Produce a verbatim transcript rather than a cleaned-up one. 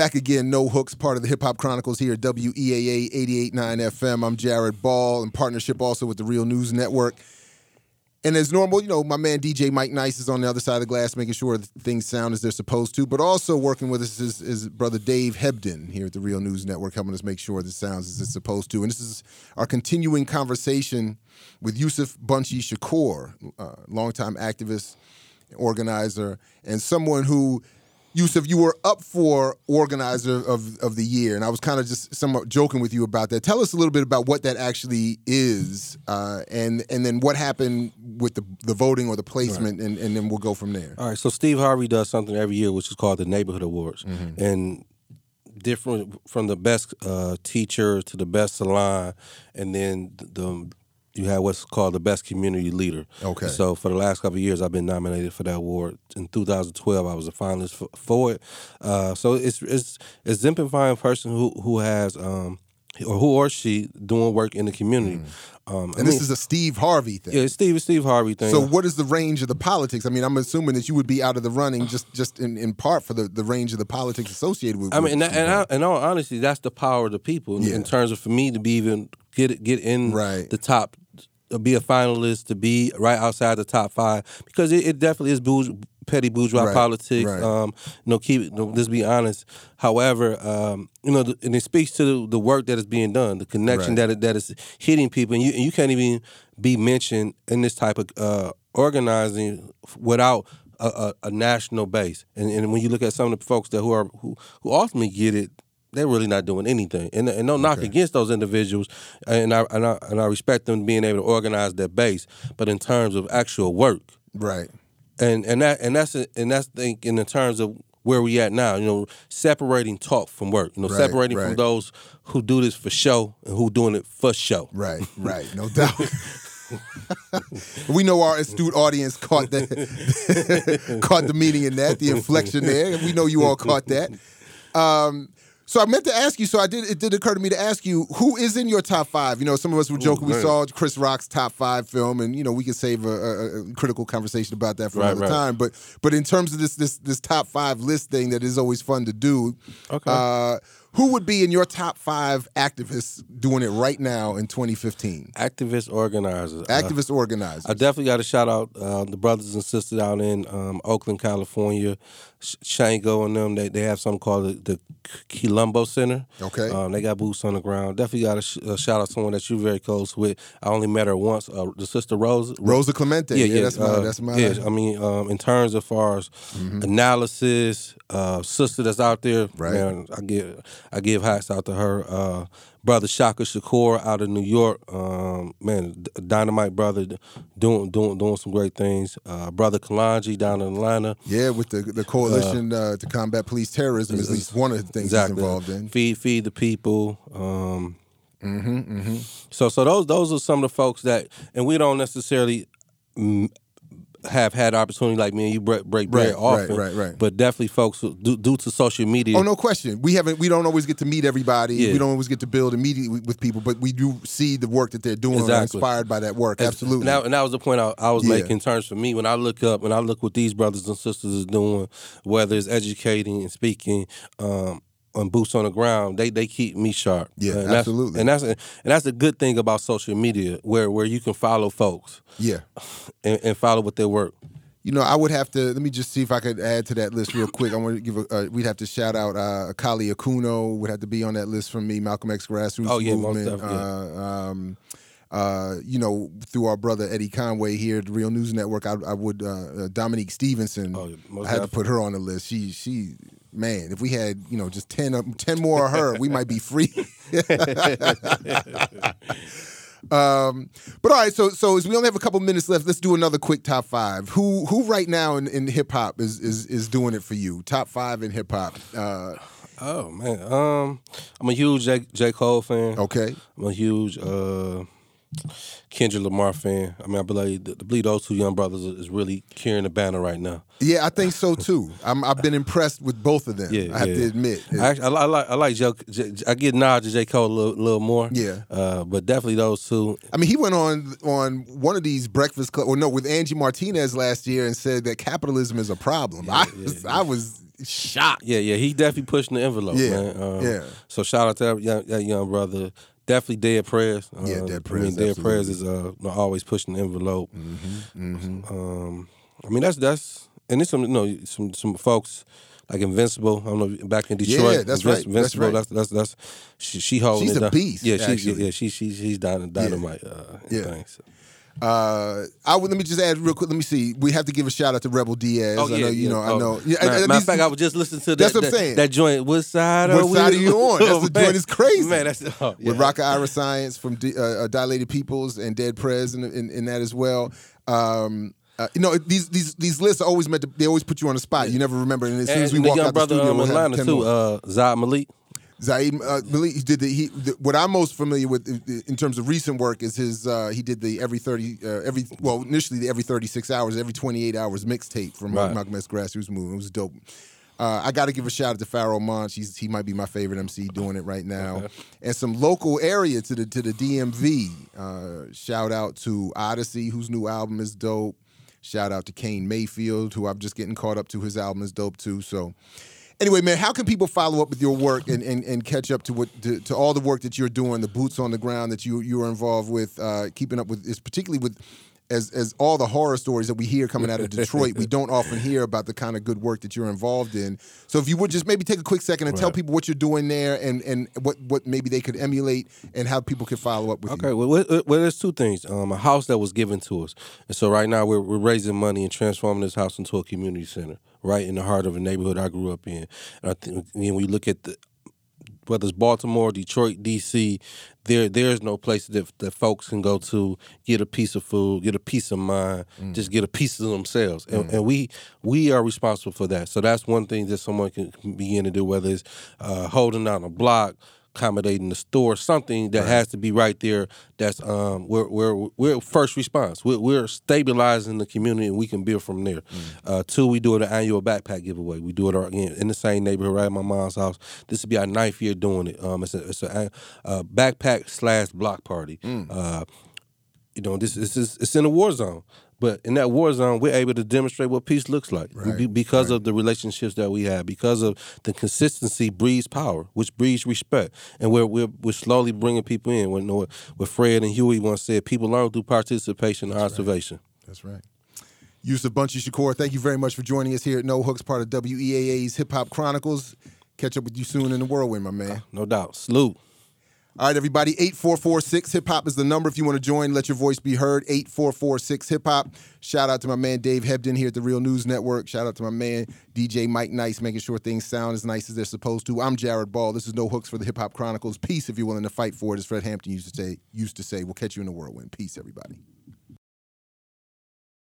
Back again, No Hooks, part of the Hip Hop Chronicles here at W E A A eighty-eight point nine F M. I'm Jared Ball, in partnership also with the Real News Network. And as normal, you know, my man D J Mike Nice is on the other side of the glass, making sure that things sound as they're supposed to. But also working with us is, is brother Dave Hebden here at the Real News Network, helping us make sure this sounds as it's supposed to. And this is our continuing conversation with Yusuf Bunchy Shakur, uh, longtime activist, organizer, and someone who, Yusuf, you were up for Organizer of, of the Year, and I was kind of just somewhat joking with you about that. Tell us a little bit about what that actually is, uh, and and then what happened with the the voting or the placement, right. and, and then we'll go from there. All right, so Steve Harvey does something every year, which is called the Neighborhood Awards, mm-hmm. and different from the best uh, teacher to the best salon, and then the you have what's called the best community leader. Okay. So for the last couple of years, I've been nominated for that award. In two thousand twelve, I was a finalist for, for it. Uh, so it's it's exemplifying a person who who has um, or who or she doing work in the community. Mm. Um, and I this mean, is a Steve Harvey thing. Yeah, Steve Steve Harvey thing. So what is the range of the politics? I mean, I'm assuming that you would be out of the running just, just in, in part for the, the range of the politics associated with. I mean, with and, and, I, and all honesty, that's the power of the people yeah. in terms of for me to be even get get in right. the top. To be a finalist, to be right outside the top five, because it, it definitely is bourgeois, petty bourgeois right, politics. Right. Um, you know, keep you know, let's be honest. However, um, you know, the, and it speaks to the, the work that is being done, the connection right. that it, that is hitting people, and you and you can't even be mentioned in this type of uh, organizing without a, a, a national base. And, and when you look at some of the folks that who are who, who ultimately get it, they're really not doing anything, and and no knock okay. against those individuals, and I, and I and I respect them being able to organize their base. But in terms of actual work, right, and and that and that's a, and that's the, in the terms of where we at now, you know, separating talk from work, you know, right, separating right. from those who do this for show and who doing it for show. Right, right, no doubt. We know our astute audience caught that, caught the meaning in that, the inflection there. We know you all caught that. Um, So I meant to ask you, so I did. It did occur to me to ask you, who is in your top five? You know, some of us were joking. Ooh, we saw Chris Rock's top five film, and you know, we could save a, a, a critical conversation about that for right, another right. time. But but in terms of this this this top five list thing that is always fun to do, okay. uh, who would be in your top five activists doing it right now in twenty fifteen? Activist organizers. Activist uh, organizers. I definitely got to shout out uh, the brothers and sisters out in um, Oakland, California. Shango and them, they, they have something called the, the Quilombo Center. Okay. Um, they got boots on the ground. Definitely got to sh- uh, shout out someone that you're very close with. I only met her once, uh, the sister Rosa. Rosa Clemente. Yeah, yeah, yeah that's my, uh, that's my. Yeah, I mean, um, in terms of far as mm-hmm. analysis, uh, sister that's out there, right. man, I give, I give hats out to her. Uh, Brother Shaka Shakur out of New York, um, man, dynamite brother, doing doing doing some great things. Uh, brother Kalanji down in Atlanta, yeah, with the the coalition uh, uh, to combat police terrorism is at least one of the things exactly. he's involved in. Feed feed the people. Um, mm-hmm, mm-hmm. So so those those are some of the folks that, and we don't necessarily Mm, have had opportunity like me and you break, break bread right, often, right, right, right. But definitely folks who, due, due to social media. Oh, no question. We haven't. We don't always get to meet everybody. Yeah. We don't always get to build immediately with people, but we do see the work that they're doing. Exactly. And inspired by that work. And, Absolutely. And that, and that was the point I, I was yeah. making in terms for me when I look up, when I look what these brothers and sisters is doing, whether it's educating and speaking. Um, on boots on the ground, they they keep me sharp. Yeah, and absolutely. That's, and that's and that's a good thing about social media, where where you can follow folks. Yeah, and, and follow with their work. You know, I would have to, let me just see if I could add to that list real quick. I want to give a, uh, we'd have to shout out uh, Akali Akuno, would have to be on that list from me, Malcolm X Grassroots oh, yeah, Movement. Most definitely. Uh, um, uh, you know, through our brother Eddie Conway here at the Real News Network, I, I would, uh, Dominique Stevenson, oh, yeah, most I had definitely. to put her on the list. She, she, man, if we had, you know, just ten, ten more of her, we might be free. Um, but all right, so so as we only have a couple minutes left, let's do another quick top five. Who who right now in, in hip hop is, is is doing it for you? Top five in hip hop. Uh, oh man, um, I'm a huge J, J. Cole fan. Okay, I'm a huge uh, Kendrick Lamar fan. I mean, I believe I believe those two young brothers is really carrying the banner right now. Yeah, I think so too. I'm, I've been impressed with both of them. Yeah, I have yeah. to admit. I, actually, I, I like I like J, J, I get nods to J. Cole a little, little more. Yeah, uh, but definitely those two. I mean, he went on on one of these Breakfast Club, or no, with Angie Martinez last year, and said that capitalism is a problem. Yeah, I yeah, was, yeah. I was. shocked. Yeah, yeah, he definitely pushing the envelope, Yeah, man. Um, yeah. So shout out to that young, that young brother. Definitely Dead Prayers. Um, Yeah, Dead I Prayers, mean, Dead absolutely. Prayers is uh, always pushing the envelope. Mm-hmm, mm-hmm. Um, I mean, that's that's and there's some you know some some folks like Invincible. I don't know back in Detroit. Yeah, that's Invinci- right, that's Invincible. right. That's that's that's she, she holding She's it a down. beast, Yeah, she's actually. yeah she she she's dyn- dynamite. Uh, and Yeah. things. Uh, I would let me just add real quick. Let me see. We have to give a shout out to Rebel Diaz. Oh I yeah, know you yeah. know. I Oh, know. Yeah, Matter, at- at matter of least- fact, I was just listening to that. That's what I'm that, saying. That joint. What side? What are we? side are you on? That's Oh, the man. joint is crazy. Man, that's oh, yeah. with Raka Ira Science from D, uh, uh, Dilated Peoples and Dead Prez in, in, in that as well. Um, uh, you know, these these these lists are always meant to. They always put you on the spot. You never remember. And as soon And as we the walk young out brother the studio, um, we'll in have Atlanta ten too, more. uh, Zaid Malik. Zaid uh, Malik he did the he the, what I'm most familiar with in terms of recent work is his uh, he did the every thirty uh, every well initially the every thirty-six hours every twenty-eight hours mixtape from Right. Malcolm X Grassroots Movement. It was dope. Uh, I got to give a shout out to Pharaoh Monch. He's, he might be my favorite M C doing it right now. Okay. And some local area to the to the D M V. Uh, shout out to Odyssey, whose new album is dope. Shout out to Kane Mayfield, who I'm just getting caught up to. His album is dope too. So. Anyway, man, how can people follow up with your work and, and, and catch up to what to, to all the work that you're doing, the boots on the ground that you you are involved with, uh, keeping up with, is particularly with as as all the horror stories that we hear coming out of Detroit, we don't often hear about the kind of good work that you're involved in. So if you would just maybe take a quick second and Right. tell people what you're doing there and, and what, what maybe they could emulate and how people could follow up with Okay, you. well, well, well, there's two things. Um, a house that was given to us, and so right now we're we're raising money and transforming this house into a community center, right in the heart of a neighborhood I grew up in. And I think you know, when you look at the whether it's Baltimore, Detroit, D C, there there's no place that that folks can go to get a piece of food, get a peace of mind, Mm. just get a piece of themselves, and, and we we are responsible for that. So that's one thing that someone can begin to do, whether it's uh, holding down a block, accommodating the store, something that has to be right there. That's um, we're we're we're first response. We're, we're stabilizing the community, and we can build from there. Uh, two, we do it an annual backpack giveaway. We do it again in the same neighborhood, right at my mom's house. This will be our ninth year doing it. Um, it's a it's a, a backpack slash block party. Uh, you know, this this is it's in a war zone. But in that war zone, we're able to demonstrate what peace looks like Right, Be- because of the relationships that we have, because of the consistency breeds power, which breeds respect, and we're we're, we're slowly bringing people in. When what Fred and Huey once said, people learn through participation and observation. That's right. Yusuf Bunchy Shakur, thank you very much for joining us here at No Hooks, part of W E A A's Hip Hop Chronicles. Catch up with you soon in the whirlwind, my man. No doubt. Salute. All right, everybody, eight four four six hip hop is the number if you want to join, let your voice be heard, eight four four six hip hop. Shout out to my man Dave Hebden here at the Real News Network. Shout out to my man D J Mike Nice, making sure things sound as nice as they're supposed to. I'm Jared Ball. This is No Hooks for the Hip Hop Chronicles. Peace if you're willing to fight for it, as Fred Hampton used to say. Used to say. We'll catch you in the whirlwind. Peace, everybody.